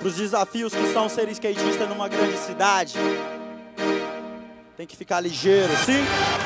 pros desafios que são ser skatista numa grande cidade. Tem que ficar ligeiro, sim?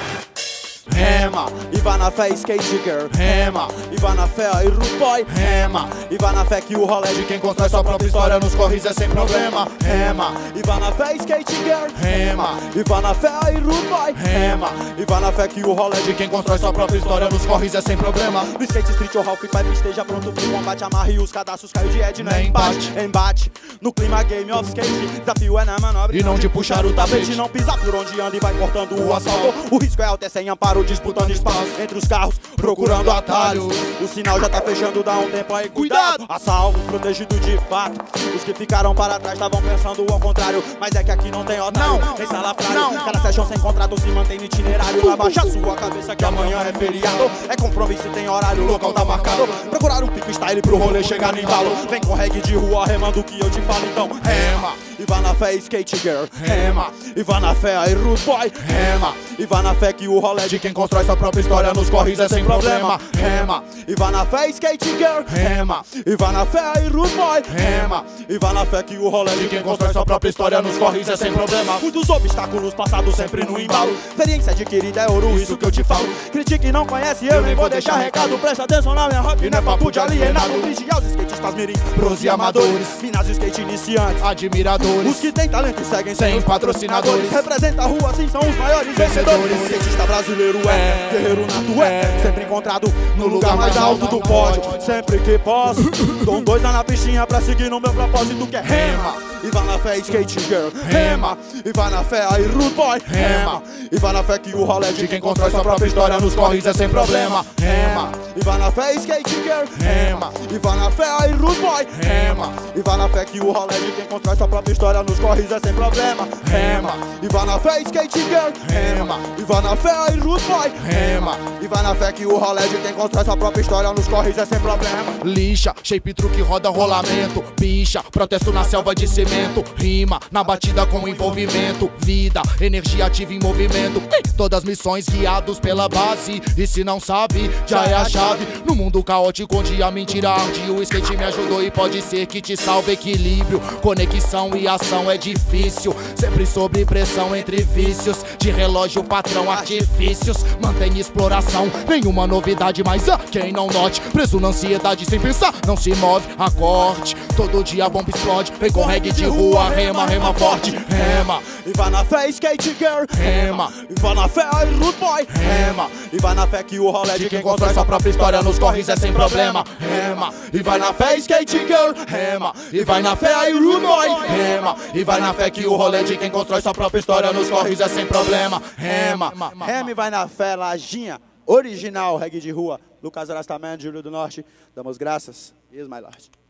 Rema, e vai na fé skate girl. Rema, e vai na fé aí rude boy. Rema, e vai na fé que o rolê de quem constrói sua própria história nos corres é sem problema. Rema, e vai na fé skate girl. Rema, e vai na fé aí rude boy. Rema, e vai na fé que o rolê de quem constrói sua própria história nos corres é sem problema. No skate street ou half pipe esteja pronto pro combate. Amarre os cadastros, caiu de head, não é embate. Embate, no clima game of skate. Desafio é na manobra e não de puxar o tapete. Não pisar por onde anda e vai cortando o asfalto. O risco é alto, é sem amparo, disputando espaço entre os carros, procurando atalhos. O sinal já tá fechando, dá um tempo aí, cuidado! A salvo, protegido de fato. Os que ficaram para trás estavam pensando ao contrário. Mas é que aqui não tem otário, nem salafrário. Cada session sem contrato se mantém no itinerário. Abaixa a sua cabeça que amanhã é feriado. É compromisso, tem horário, o local tá marcado. Procurar um pico style pro rolê chegar no embalo. Vem com reggae de rua, remando o que eu te falo, então rema. E vai na fé skate girl. Rema, e vai na fé aí rude boy. Rema, e vai na fé que o rolê de quem constrói sua própria história nos corres é sem problema. Rema, e vai na fé skate girl. Rema, e vai na fé aí rude boy. Rema, e vai na fé que o rolê de quem constrói sua própria história nos corres é sem problema. Muitos obstáculos passados sempre no embalo. Experiência adquirida é ouro, isso que eu te falo. Critique não conhece, eu nem vou deixar recado. Presta atenção na minha rap, não é papo de alienado. Brinde aos skatistas mirim, pros e amadores. Ginásio skate iniciantes, admiradores. Os que têm talento e seguem sem os patrocinadores. Representa a rua, assim são os maiores vencedores. O skatista brasileiro é guerreiro nato, é sempre encontrado no lugar mais alto do pódio. Sempre que posso, dou um dois lá na pistinha pra seguir no meu propósito que é rema. E vai na fé skate girl. Rema, e vai na fé aí rude boy. Rema, e vai na fé que o rolê de quem constrói sua própria história nos corres é sem problema. Rema, e vai na fé skate girl. Rema, e vai na fé aí rude boy. Rema, e vai na fé que o rolê de quem constrói sua própria história nos corres é sem problema. Rema, e vai na fé skate girl. Rema, e vai na fé aí rude boy. Rema, e vai na fé que o rolê de quem constrói sua própria história nos corres é sem problema. Lixa, shape truque roda rolamento. Bicha, protesto na selva de cimento. Rima, na batida com envolvimento. Vida, energia ativa em movimento. Todas missões guiados pela base. E se não sabe, já é a chave. No mundo caótico onde a mentira arde, o skate me ajudou e pode ser que te salve. Equilíbrio, conexão e ação é difícil. Sempre sob pressão entre vícios. De relógio, patrão, artifícios. Mantém exploração, nenhuma novidade. Mas quem não note, preso na ansiedade sem pensar, não se move. Acorde, todo dia a bomba explode. Vem com reggae de rua, rema, rema forte. Rema, e vai na fé skate girl. Rema, e vai na fé aí rude boy. Rema, e vai na fé que o rolê de quem constrói sua própria história nos corres é sem problema. Rema, e vai na fé skate girl. Rema, e vai na fé aí rude boy. Rema, e vai na fé que o rolê de quem constrói sua própria história nos corres é sem problema. Rema, rema e vai na fé, Lajinha, original reggae de rua. Lucas Rastaman, Júlio do Norte, damos graças. Is my lord.